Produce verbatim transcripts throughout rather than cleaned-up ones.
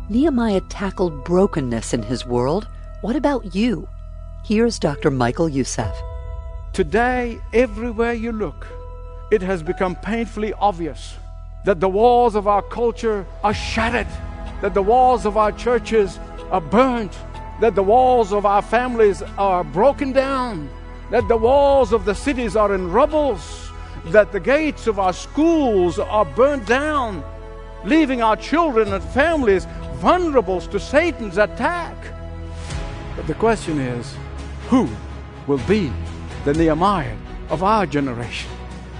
Nehemiah tackled brokenness in his world. What about you? Here's Doctor Michael Youssef. Today, everywhere you look, it has become painfully obvious that the walls of our culture are shattered, that the walls of our churches are burnt, that the walls of our families are broken down, that the walls of the cities are in rubbles, that the gates of our schools are burnt down, leaving our children and families vulnerable to Satan's attack. But the question is, who will be the Nehemiah of our generation?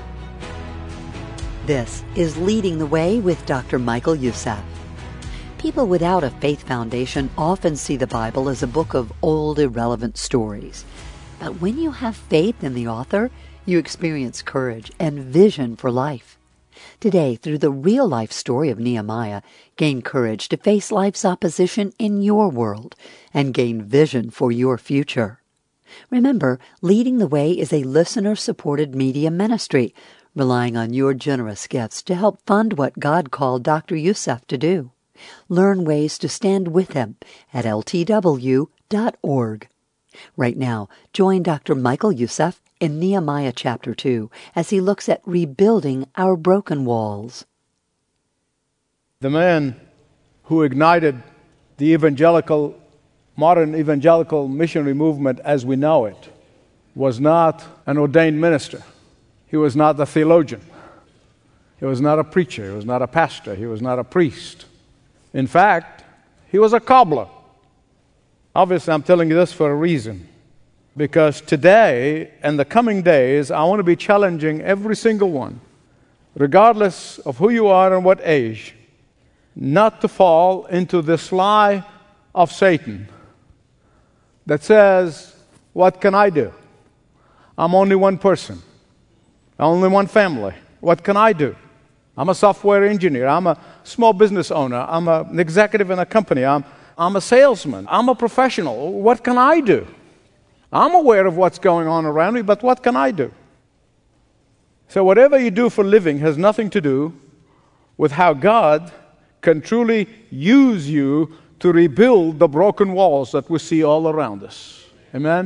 This is Leading the Way with Doctor Michael Youssef. People without a faith foundation often see the Bible as a book of old, irrelevant stories. But when you have faith in the author, you experience courage and vision for life. Today, through the real-life story of Nehemiah, gain courage to face life's opposition in your world and gain vision for your future. Remember, Leading the Way is a listener-supported media ministry, relying on your generous gifts to help fund what God called Doctor Youssef to do. Learn ways to stand with him at L T W dot org. Right now, join Doctor Michael Youssef in Nehemiah chapter two as he looks at rebuilding our broken walls. The man who ignited the evangelical, modern evangelical missionary movement as we know it was not an ordained minister. He was not a theologian. He was not a preacher. He was not a pastor. He was not a priest. In fact, he was a cobbler. Obviously, I'm telling you this for a reason. Because today and the coming days, I want to be challenging every single one, regardless of who you are and what age, not to fall into this lie of Satan that says, what can I do? I'm only one person. Only one family. What can I do? I'm a software engineer. I'm a small business owner. I'm a, an executive in a company. I'm, I'm a salesman. I'm a professional. What can I do? I'm aware of what's going on around me, but what can I do? So whatever you do for a living has nothing to do with how God can truly use you to rebuild the broken walls that we see all around us. Amen?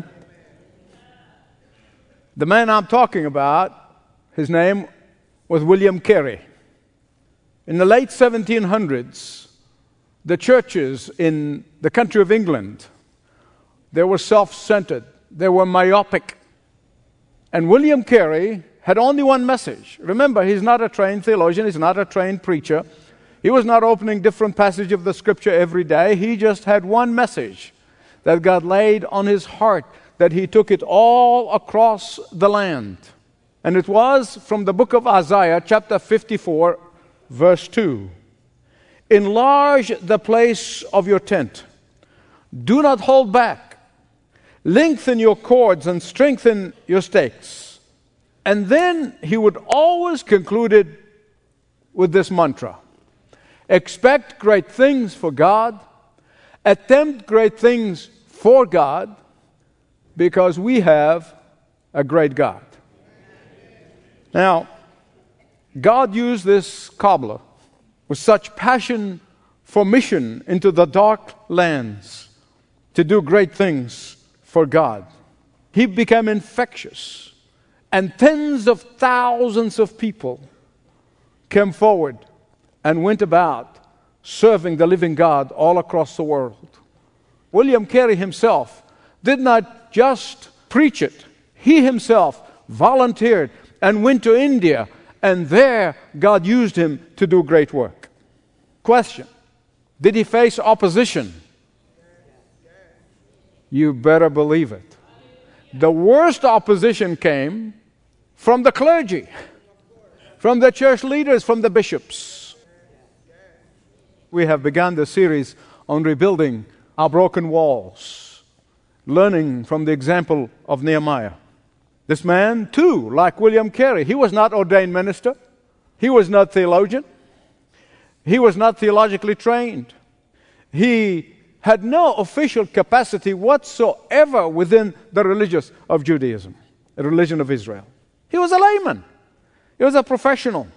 The man I'm talking about, his name was William Carey. In the late seventeen hundreds, the churches in the country of England, they were self-centered, they were myopic. And William Carey had only one message. Remember, he's not a trained theologian, he's not a trained preacher. He was not opening different passages of the Scripture every day. He just had one message that God laid on his heart, that he took it all across the land. And it was from the book of Isaiah, chapter fifty-four, verse two. Enlarge the place of your tent. Do not hold back. Lengthen your cords and strengthen your stakes. And then he would always conclude it with this mantra. Expect great things for God. Attempt great things for God, because we have a great God. Now, God used this cobbler with such passion for mission into the dark lands to do great things for God. He became infectious, and tens of thousands of people came forward and went about serving the living God all across the world. William Carey himself did not just preach it. He himself volunteered and went to India, and there God used him to do great work. Question: did he face opposition? You better believe it. The worst opposition came from the clergy, from the church leaders, from the bishops. We have begun the series on rebuilding our broken walls, learning from the example of Nehemiah. This man, too, like William Carey, he was not ordained minister. He was not theologian. He was not theologically trained. He had no official capacity whatsoever within the religious of Judaism, the religion of Israel. He was a layman. He was a professional.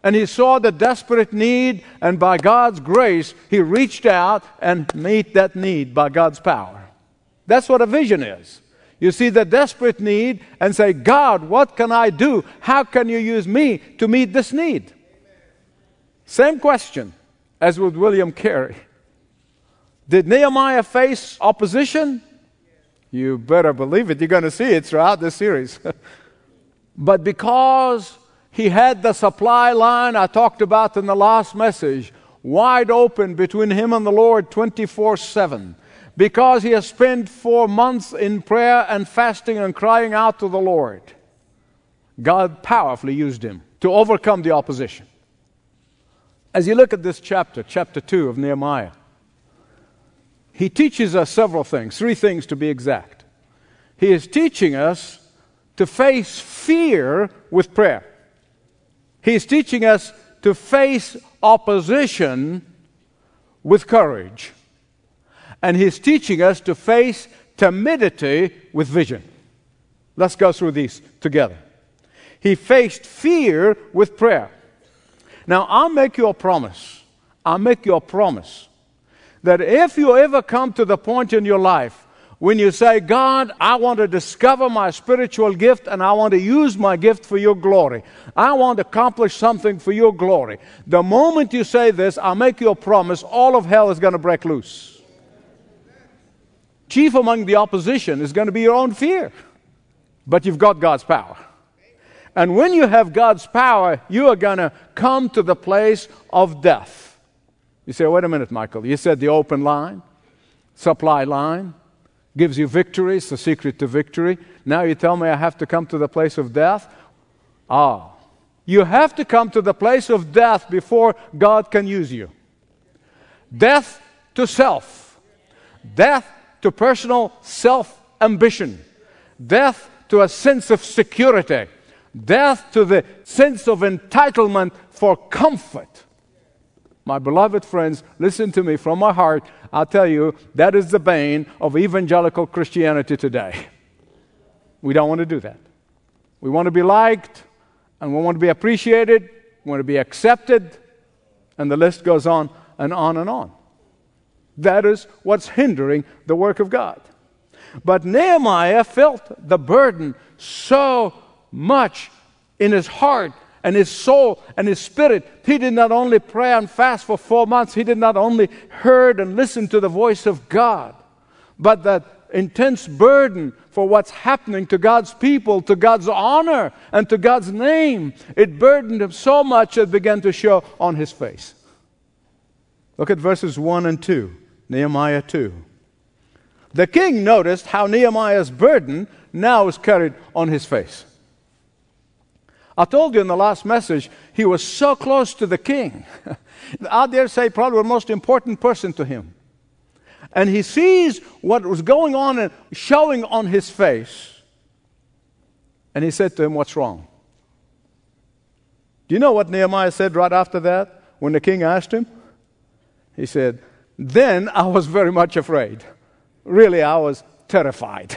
And he saw the desperate need, and by God's grace, he reached out and met that need by God's power. That's what a vision is. You see the desperate need and say, God, what can I do? How can you use me to meet this need? Same question as with William Carey. Did Nehemiah face opposition? You better believe it. You're going to see it throughout this series. But because he had the supply line I talked about in the last message wide open between him and the Lord twenty-four seven, because he has spent four months in prayer and fasting and crying out to the Lord, God powerfully used him to overcome the opposition. As you look at this chapter, chapter two of Nehemiah, he teaches us several things, three things to be exact. He is teaching us to face fear with prayer. He is teaching us to face opposition with courage. And he's teaching us to face timidity with vision. Let's go through these together. He faced fear with prayer. Now, I'll make you a promise. I'll make you a promise that if you ever come to the point in your life when you say, God, I want to discover my spiritual gift and I want to use my gift for your glory. I want to accomplish something for your glory. The moment you say this, I'll make you a promise, all of hell is going to break loose. Chief among the opposition is going to be your own fear. But you've got God's power. And when you have God's power, you are going to come to the place of death. You say, wait a minute, Michael. You said the open line, supply line, gives you victory. It's the secret to victory. Now you tell me I have to come to the place of death? Ah, you have to come to the place of death before God can use you. Death to self. Death to personal self-ambition. Death to a sense of security. Death to the sense of entitlement for comfort. My beloved friends, listen to me from my heart. I'll tell you, that is the bane of evangelical Christianity today. We don't want to do that. We want to be liked, and we want to be appreciated, we want to be accepted, and the list goes on and on and on. That is what's hindering the work of God. But Nehemiah felt the burden so much in his heart and his soul and his spirit. He did not only pray and fast for four months. He did not only heard and listen to the voice of God, but that intense burden for what's happening to God's people, to God's honor, and to God's name. It burdened him so much it began to show on his face. Look at verses one and two. Nehemiah two. The king noticed how Nehemiah's burden now is carried on his face. I told you in the last message, he was so close to the king. I dare say probably the most important person to him. And he sees what was going on and showing on his face. And he said to him, what's wrong? Do you know what Nehemiah said right after that when the king asked him? He said, then I was very much afraid. Really, I was terrified.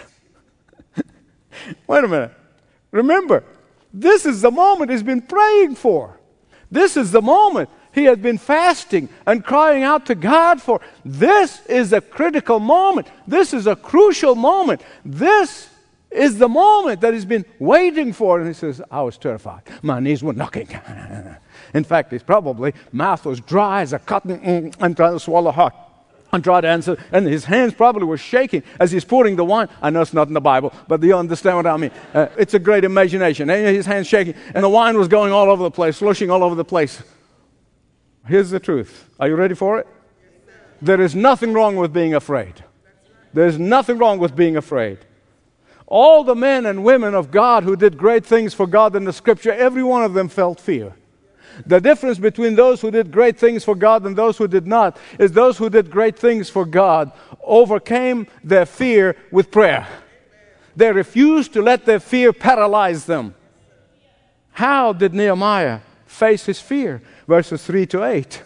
Wait a minute. Remember, this is the moment he's been praying for. This is the moment he had been fasting and crying out to God for. This is a critical moment. This is a crucial moment. This is the moment that he's been waiting for. And he says, I was terrified. My knees were knocking. In fact, his probably mouth was dry as a cotton and trying to swallow hard. And try to answer, and his hands probably were shaking as he's pouring the wine. I know it's not in the Bible, but you understand what I mean. Uh, it's a great imagination. And his hands shaking, and the wine was going all over the place, slushing all over the place. Here's the truth. Are you ready for it? There is nothing wrong with being afraid. There's nothing wrong with being afraid. All the men and women of God who did great things for God in the Scripture, every one of them felt fear. The difference between those who did great things for God and those who did not is those who did great things for God overcame their fear with prayer. They refused to let their fear paralyze them. How did Nehemiah face his fear? Verses three to eight.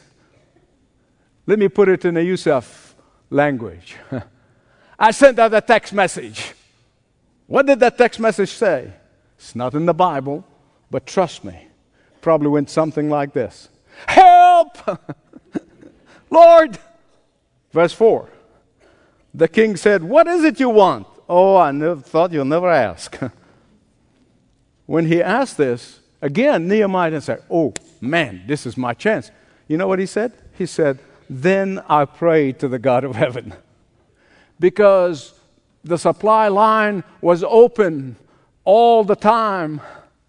Let me put it in a Yusuf language. I sent out a text message. What did that text message say? It's not in the Bible, but trust me. probably went something like this. Help! Lord! Verse four. The king said, what is it you want? Oh, I never thought you'll never ask. When he asked this, again, Nehemiah said, oh, man, this is my chance. You know what he said? He said, then I prayed to the God of heaven. Because the supply line was open all the time.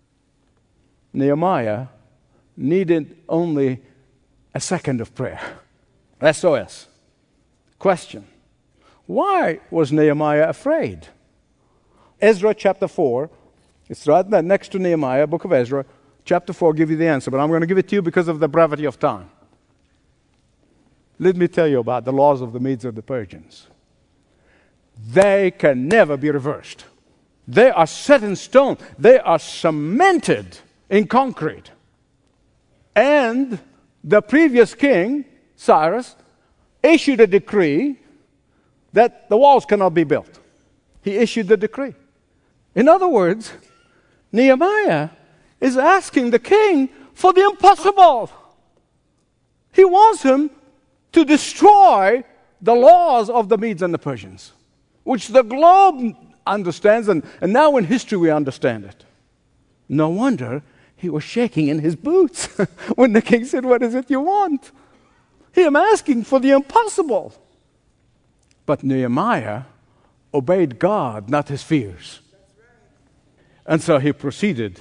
Nehemiah needed only a second of prayer. S O S. Question. Why was Nehemiah afraid? Ezra chapter four, it's right there next to Nehemiah, book of Ezra, chapter four, give you the answer, but I'm going to give it to you because of the brevity of time. Let me tell you about the laws of the Medes and the Persians. They can never be reversed. They are set in stone. They are cemented in concrete. And the previous king, Cyrus, issued a decree that the walls cannot be built. He issued the decree. In other words, Nehemiah is asking the king for the impossible. He wants him to destroy the laws of the Medes and the Persians, which the globe understands, and, and now in history we understand it. No wonder he was shaking in his boots when the king said, what is it you want? He am asking for the impossible. But Nehemiah obeyed God, not his fears. And so he proceeded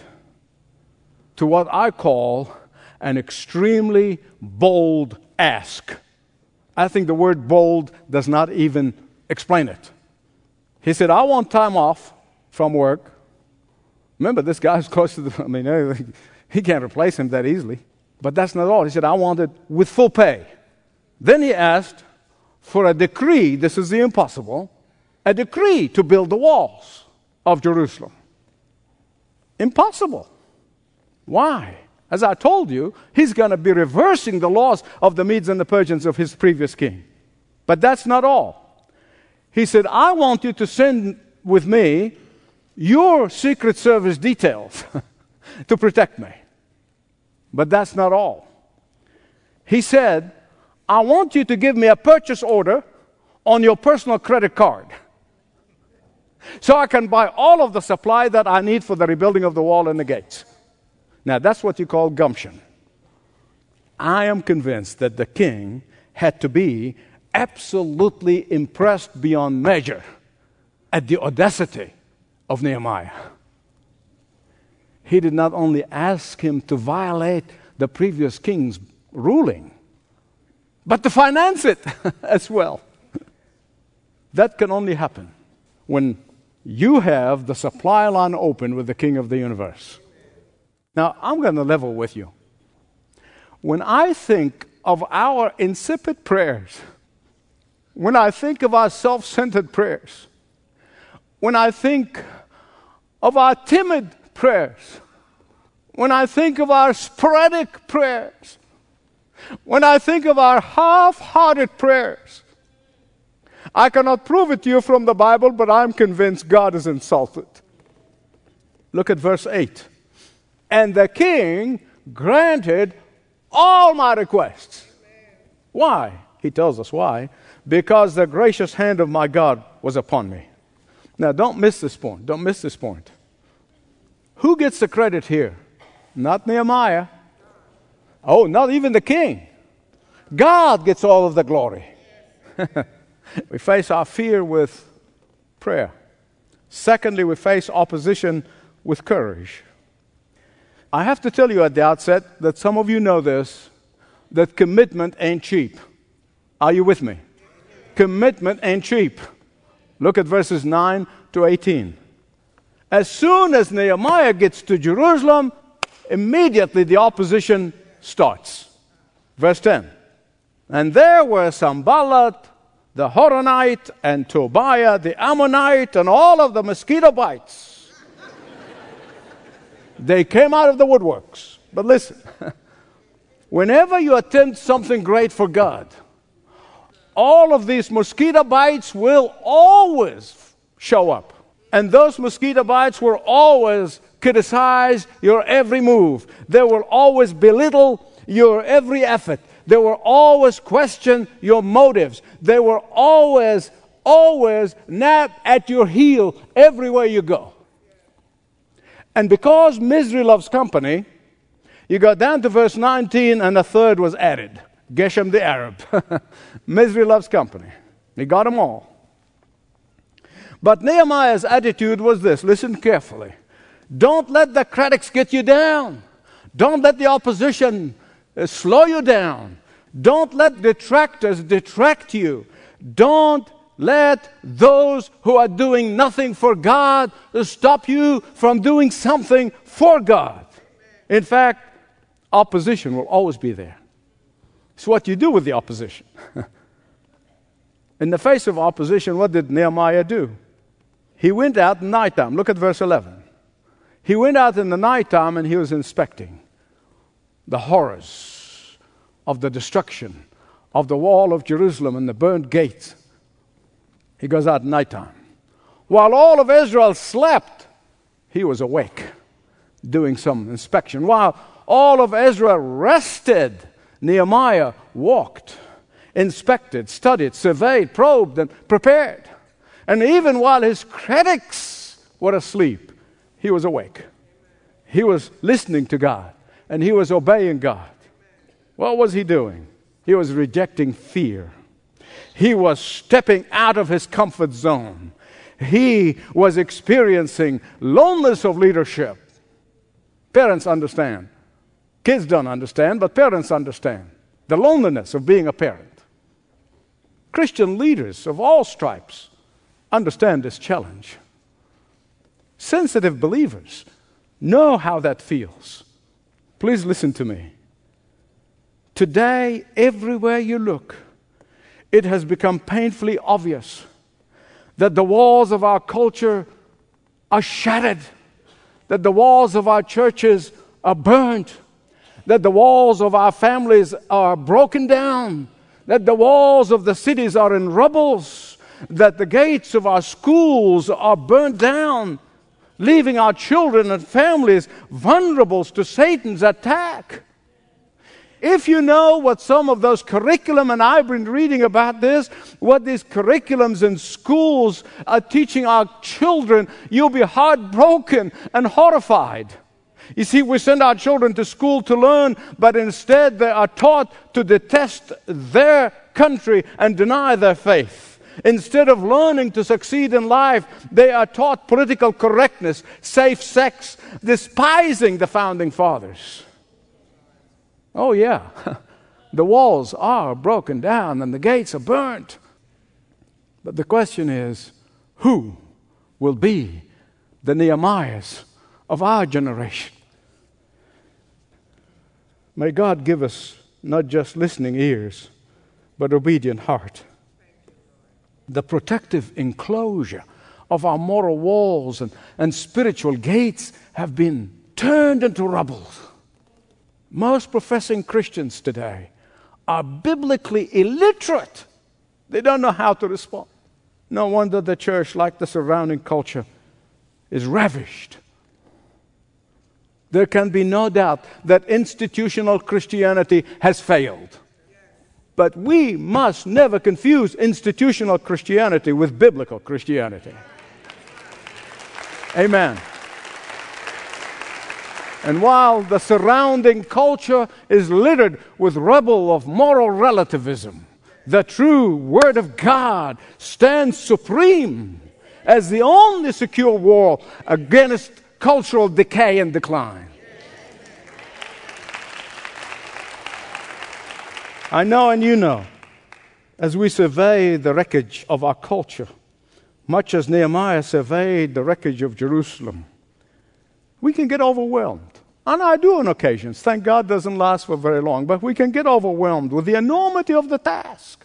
to what I call an extremely bold ask. I think the word bold does not even explain it. He said, I want time off from work. Remember, this guy's close to the, I mean, he can't replace him that easily. But that's not all. He said, I want it with full pay. Then he asked for a decree, this is the impossible, a decree to build the walls of Jerusalem. Impossible. Why? As I told you, he's going to be reversing the laws of the Medes and the Persians of his previous king. But that's not all. He said, I want you to send with me your Secret Service details to protect me. But that's not all. He said, I want you to give me a purchase order on your personal credit card so I can buy all of the supply that I need for the rebuilding of the wall and the gates. Now, that's what you call gumption. I am convinced that the king had to be absolutely impressed beyond measure at the audacity of Nehemiah. He did not only ask him to violate the previous king's ruling, but to finance it as well. That can only happen when you have the supply line open with the King of the universe. Now, I'm going to level with you. When I think of our insipid prayers, when I think of our self-centered prayers, when I think of our timid prayers, when I think of our sporadic prayers, when I think of our half-hearted prayers, I cannot prove it to you from the Bible, but I'm convinced God is insulted. Look at verse eight. And the king granted all my requests. Why? He tells us why. Because the gracious hand of my God was upon me. Now, don't miss this point. Don't miss this point. Who gets the credit here? Not Nehemiah. Oh, not even the king. God gets all of the glory. We face our fear with prayer. Secondly, we face opposition with courage. I have to tell you at the outset that some of you know this, that commitment ain't cheap. Are you with me? Commitment ain't cheap. Look at verses nine to eighteen. As soon as Nehemiah gets to Jerusalem, immediately the opposition starts. Verse ten. And there were Sanballat, the Horonite, and Tobiah, the Ammonite, and all of the mosquito bites. They came out of the woodworks. But listen, whenever you attempt something great for God, all of these mosquito bites will always show up. And those mosquito bites will always criticize your every move. They will always belittle your every effort. They will always question your motives. They will always, always nap at your heel everywhere you go. And because misery loves company, you got down to verse nineteen and a third was added. Geshem the Arab. Misery loves company. He got them all. But Nehemiah's attitude was this. Listen carefully. Don't let the critics get you down. Don't let the opposition uh, slow you down. Don't let detractors detract you. Don't let those who are doing nothing for God stop you from doing something for God. In fact, opposition will always be there. It's what you do with the opposition. In the face of opposition, what did Nehemiah do? He went out in nighttime. Look at verse eleven. He went out in the nighttime and he was inspecting the horrors of the destruction of the wall of Jerusalem and the burned gates. He goes out at nighttime. While all of Israel slept, he was awake, doing some inspection. While all of Israel rested, Nehemiah walked, inspected, studied, surveyed, probed, and prepared. And even while his critics were asleep, he was awake. He was listening to God, and he was obeying God. What was he doing? He was rejecting fear. He was stepping out of his comfort zone. He was experiencing loneliness of leadership. Parents understand. Kids don't understand, but parents understand the loneliness of being a parent. Christian leaders of all stripes understand this challenge. Sensitive believers know how that feels. Please listen to me. Today, everywhere you look, it has become painfully obvious that the walls of our culture are shattered, that the walls of our churches are burnt, that the walls of our families are broken down, that the walls of the cities are in rubbles, that the gates of our schools are burnt down, leaving our children and families vulnerable to Satan's attack. If you know what some of those curriculum, and I've been reading about this, what these curriculums in schools are teaching our children, you'll be heartbroken and horrified. You see, we send our children to school to learn, but instead they are taught to detest their country and deny their faith. Instead of learning to succeed in life, they are taught political correctness, safe sex, despising the founding fathers. Oh yeah, the walls are broken down and the gates are burnt. But the question is, who will be the Nehemiahs of our generation? May God give us not just listening ears, but obedient heart. The protective enclosure of our moral walls and, and spiritual gates have been turned into rubble. Most professing Christians today are biblically illiterate. They don't know how to respond. No wonder the church, like the surrounding culture, is ravished. There can be no doubt that institutional Christianity has failed. But we must never confuse institutional Christianity with biblical Christianity. Amen. And while the surrounding culture is littered with rubble of moral relativism, the true Word of God stands supreme as the only secure wall against cultural decay and decline. I know and you know, as we survey the wreckage of our culture, much as Nehemiah surveyed the wreckage of Jerusalem, we can get overwhelmed. And I do on occasions. Thank God it doesn't last for very long. But we can get overwhelmed with the enormity of the task.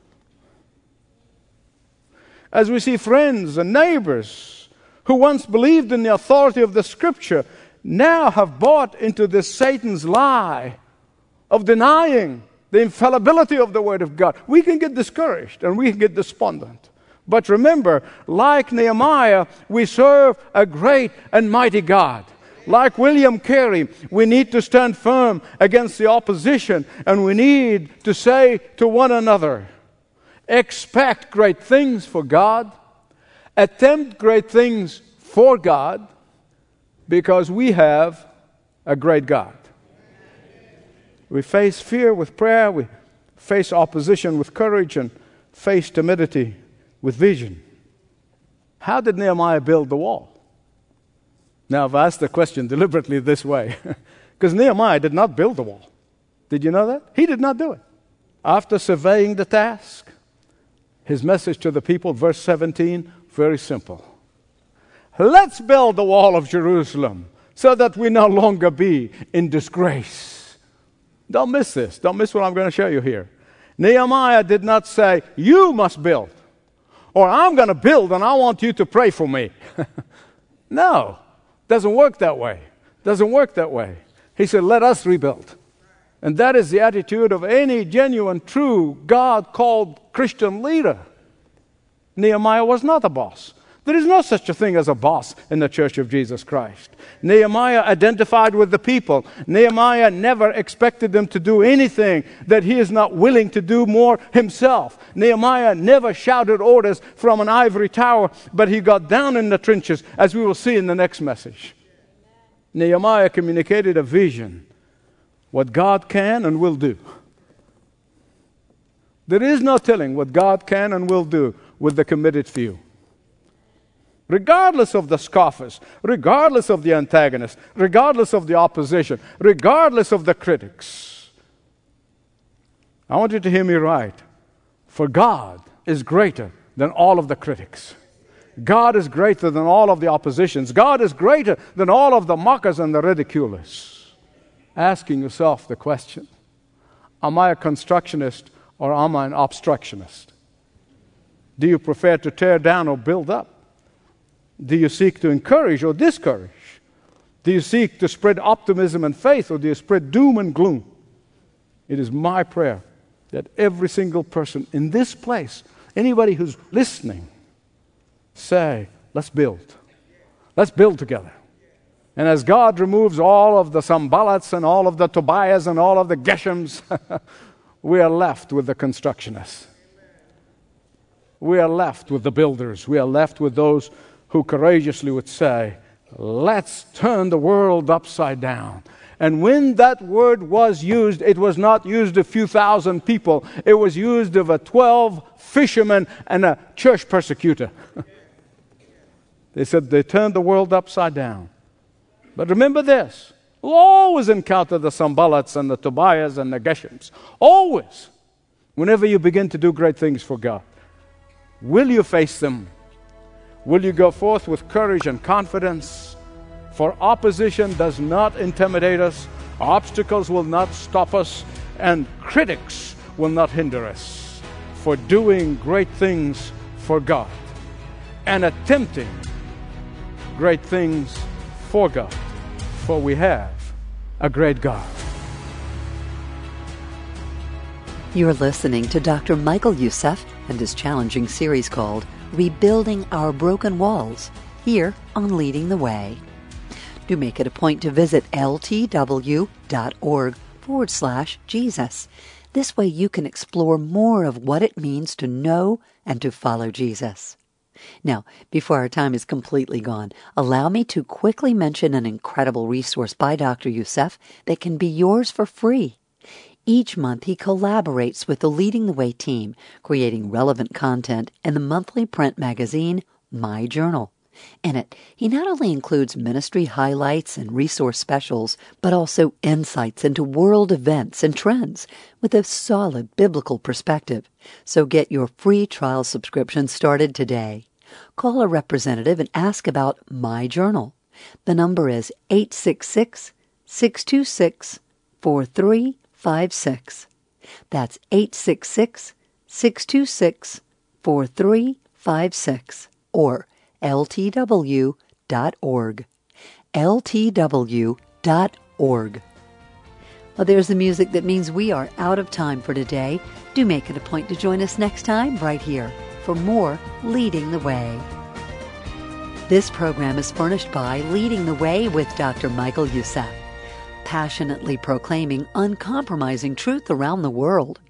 As we see friends and neighbors who once believed in the authority of the Scripture now have bought into this Satan's lie of denying the infallibility of the Word of God, we can get discouraged and we can get despondent. But remember, like Nehemiah, we serve a great and mighty God. Like William Carey, we need to stand firm against the opposition, and we need to say to one another, expect great things for God, attempt great things for God, because we have a great God. We face fear with prayer, we face opposition with courage, and face timidity with vision. How did Nehemiah build the wall? Now, I've asked the question deliberately this way, because Nehemiah did not build the wall. Did you know that? He did not do it. After surveying the task, his message to the people, verse seventeen, very simple. Let's build the wall of Jerusalem so that we no longer be in disgrace. Don't miss this. Don't miss what I'm going to show you here. Nehemiah did not say, you must build, or I'm going to build and I want you to pray for me. No. Doesn't work that way. Doesn't work that way. He said, let us rebuild. And that is the attitude of any genuine, true, God-called Christian leader. Nehemiah was not a boss. There is no such a thing as a boss in the Church of Jesus Christ. Nehemiah identified with the people. Nehemiah never expected them to do anything that he is not willing to do more himself. Nehemiah never shouted orders from an ivory tower, but he got down in the trenches, as we will see in the next message. Nehemiah communicated a vision, what God can and will do. There is no telling what God can and will do with the committed few. Regardless of the scoffers, regardless of the antagonists, regardless of the opposition, regardless of the critics. I want you to hear me right. For God is greater than all of the critics. God is greater than all of the oppositions. God is greater than all of the mockers and the ridiculers. Asking yourself the question, am I a constructionist or am I an obstructionist? Do you prefer to tear down or build up? Do you seek to encourage or discourage? Do you seek to spread optimism and faith, or do you spread doom and gloom? It is my prayer that every single person in this place, anybody who's listening, say, let's build. Let's build together. And as God removes all of the Sanballats and all of the Tobiahs and all of the Geshems, we are left with the constructionists. We are left with the builders. We are left with those who courageously would say, let's turn the world upside down. And when that word was used, it was not used of a few thousand people. It was used of a twelve fishermen and a church persecutor. They said they turned the world upside down. But remember this, we'll always encounter the Sanballats and the Tobiahs and the Geshems. Always. Whenever you begin to do great things for God. Will you face them? Will you go forth with courage and confidence? For opposition does not intimidate us, obstacles will not stop us, and critics will not hinder us for doing great things for God and attempting great things for God. For we have a great God. You're listening to Doctor Michael Youssef and his challenging series called Rebuilding Our Broken Walls, here on Leading the Way. Do make it a point to visit ltw.org forward slash Jesus. This way you can explore more of what it means to know and to follow Jesus. Now, before our time is completely gone, allow me to quickly mention an incredible resource by Doctor Youssef that can be yours for free. Each month, he collaborates with the Leading the Way team, creating relevant content in the monthly print magazine, My Journal. In it, he not only includes ministry highlights and resource specials, but also insights into world events and trends with a solid biblical perspective. So get your free trial subscription started today. Call a representative and ask about My Journal. The number is eight six six, six two six, four three five six. That's eight six six, six two six, four three five six or L T W dot org. L T W dot org. Well, there's the music that means we are out of time for today. Do make it a point to join us next time right here for more Leading the Way. This program is furnished by Leading the Way with Doctor Michael Youssef, passionately proclaiming uncompromising truth around the world.